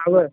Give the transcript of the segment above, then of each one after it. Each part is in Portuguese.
Alô?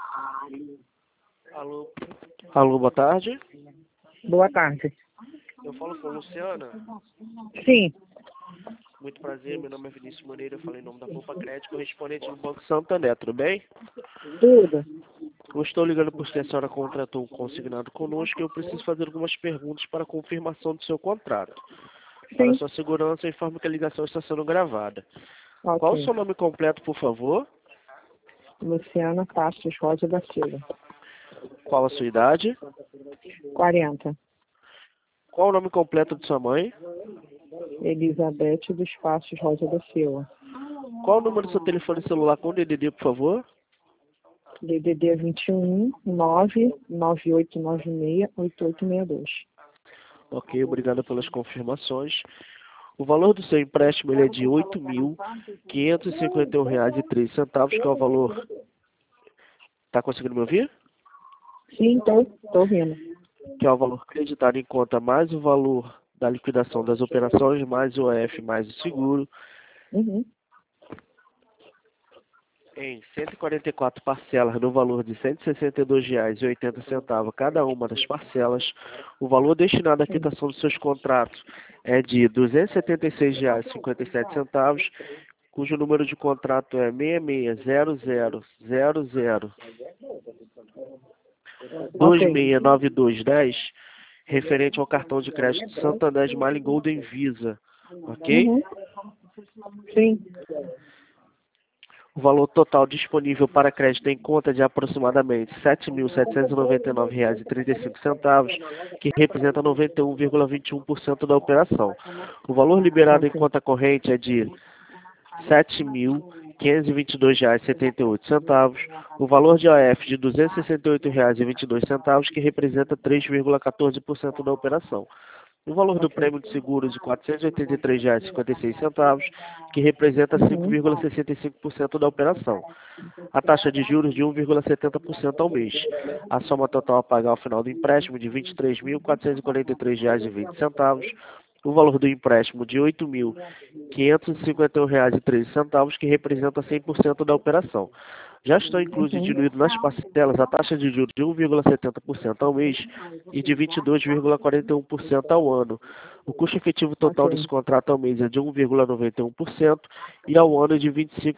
Alô, alô, boa tarde. Boa tarde. Eu falo com a Luciana. Sim, Muito prazer, meu nome é Vinícius Moreira, eu falei em nome da Poupa Crédito, correspondente do Banco Santander, tudo bem? tudo. Eu estou ligando porque a senhora contratou um consignado conosco e eu preciso fazer algumas perguntas para confirmação do seu contrato. Para Sim, sua segurança, eu informo que a ligação está sendo gravada. Qual o ok. seu nome completo, por favor? Luciana Pastos Rosa da Silva. Qual a sua idade? 40. Qual o nome completo de sua mãe? Elizabeth dos Pastos Rosa da Silva. Qual o número do seu telefone celular com DDD, por favor? DDD 21 99896 8862. Ok, obrigado pelas confirmações. O valor do seu empréstimo ele é de R$ 8.551,03, que é o valor... Está conseguindo me ouvir? Sim, tô rindo. Que é o valor creditado em conta mais o valor da liquidação das operações, mais o OF, mais o seguro, Uhum. em 144 parcelas no valor de R$ 162,80 cada uma das parcelas. O valor destinado à Sim. quitação dos seus contratos é de R$ 276,57, cujo número de contrato é 660000 Ok. 269210, referente ao cartão de crédito Santander Smile Golden Visa, ok? Uhum. Sim. O valor total disponível para crédito em conta é de aproximadamente R$ 7.799,35, que representa 91,21% da operação. O valor liberado em Ok. conta corrente é de R$ 7.522,78. O valor de OF de R$ 268,22, que representa 3,14% da operação. O valor do Ok. prêmio de seguro de R$ 483,56, que representa Uhum. 5,65% da operação. A taxa de juros de 1,70% ao mês. A soma total a pagar ao final do empréstimo de R$ 23.443,20. O valor do empréstimo de R$ 8.551,13, que representa 100% da operação. Já estão inclusos e Uhum. diluídos nas parcelas a taxa de juros de 1,70% ao mês e de 22,41% ao ano. O custo efetivo total Ok. desse contrato ao mês é de 1,91% e ao ano de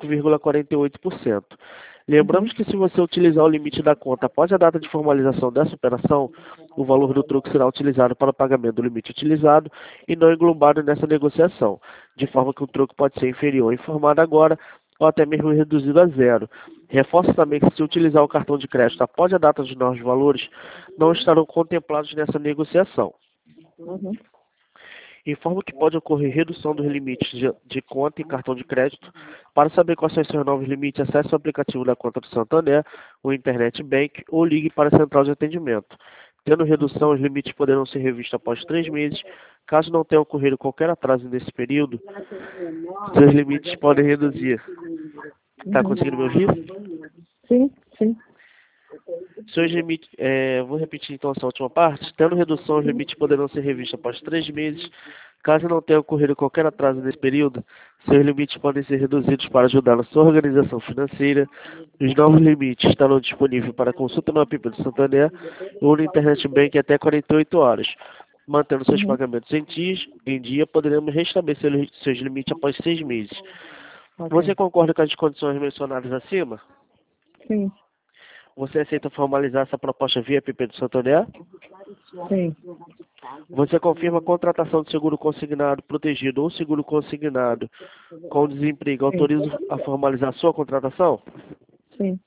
25,48%. Uhum. Lembramos que se você utilizar o limite da conta após a data de formalização dessa operação, o valor do troco será utilizado para o pagamento do limite utilizado e não englobado nessa negociação, de forma que o troco pode ser inferior ao informado agora ou até mesmo reduzido a zero. Reforço também que se utilizar o cartão de crédito após a data de novos valores, não estarão contemplados nessa negociação. Uhum. Informo que pode ocorrer redução dos limites de conta e cartão de crédito. Para saber quais são os seus novos limites, acesse o aplicativo da conta do Santander, o Internet Bank ou ligue para a central de atendimento. Tendo redução, os limites poderão ser revistos após 3 meses. Caso não tenha ocorrido qualquer atraso nesse período, seus limites podem reduzir. Está Uhum. conseguindo me ouvir? Sim, sim. Seus limites, vou repetir então essa última parte. Tendo redução, os limites poderão ser revistos após 3 meses. Caso não tenha ocorrido qualquer atraso nesse período, seus limites podem ser reduzidos para ajudar na sua organização financeira. Os novos limites estarão disponíveis para consulta no app do Santander ou no Internet Bank até 48 horas. Mantendo seus Uhum. pagamentos em dia, poderemos restabelecer seus limites após 6 meses. Você Ok. concorda com as condições mencionadas acima? Sim, Você aceita formalizar essa proposta via app do Santander? sim. Você confirma a contratação de seguro consignado protegido ou seguro consignado com desemprego. Sim. Autoriza a formalizar a sua contratação? Sim.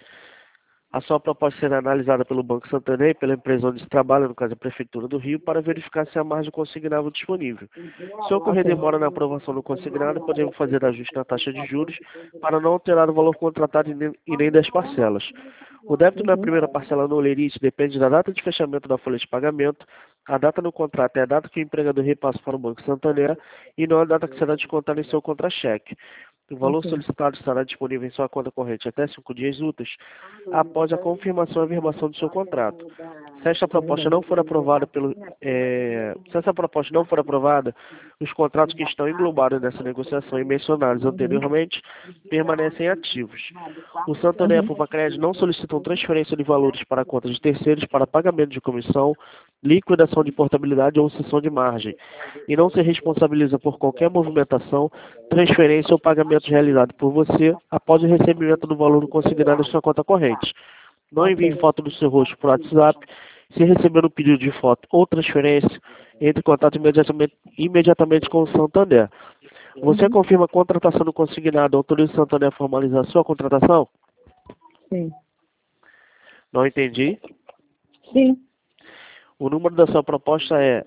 A sua proposta será analisada pelo Banco Santander e pela empresa onde se trabalha, no caso a Prefeitura do Rio, para verificar se há margem consignável disponível. Se ocorrer Ok. demora na aprovação do consignado, podemos fazer ajuste na taxa de juros para não alterar o valor contratado e nem das parcelas. O débito na Uhum. primeira parcela no lerite depende da data de fechamento da folha de pagamento. A data no contrato é a data que o empregador repassa para o Banco Santander e não a data que será descontada em seu contra-cheque. O valor Ok. solicitado estará disponível em sua conta corrente até 5 dias úteis após a confirmação e verbalização do seu contrato. Se esta proposta não for aprovada se essa proposta não for aprovada, os contratos que estão englobados nessa negociação e mencionados anteriormente permanecem ativos. O Santander e a Poupa-Crédito não solicitam transferência de valores para contas de terceiros para pagamento de comissão, liquidação de portabilidade ou cessão de margem, e não se responsabiliza por qualquer movimentação, transferência ou pagamento realizado por você após o recebimento do valor consignado em sua conta corrente. Não envie Ok. foto do seu rosto por WhatsApp. Se receber um pedido de foto ou transferência, entre em contato imediatamente com o Santander. Você confirma a contratação do consignado, autoriza o Santander a formalizar a sua contratação? Sim. Não entendi. Sim. O número da sua proposta é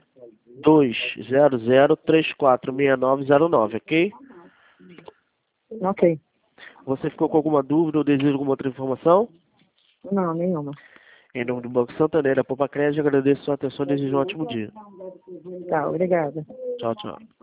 200346909, ok? Ok. Você ficou com alguma dúvida ou deseja alguma outra informação? Não, nenhuma. Em nome do Banco Santander, a Poupa-Crédito, agradeço a sua atenção e desejo um ótimo dia. Tá, obrigada. Tchau, tchau.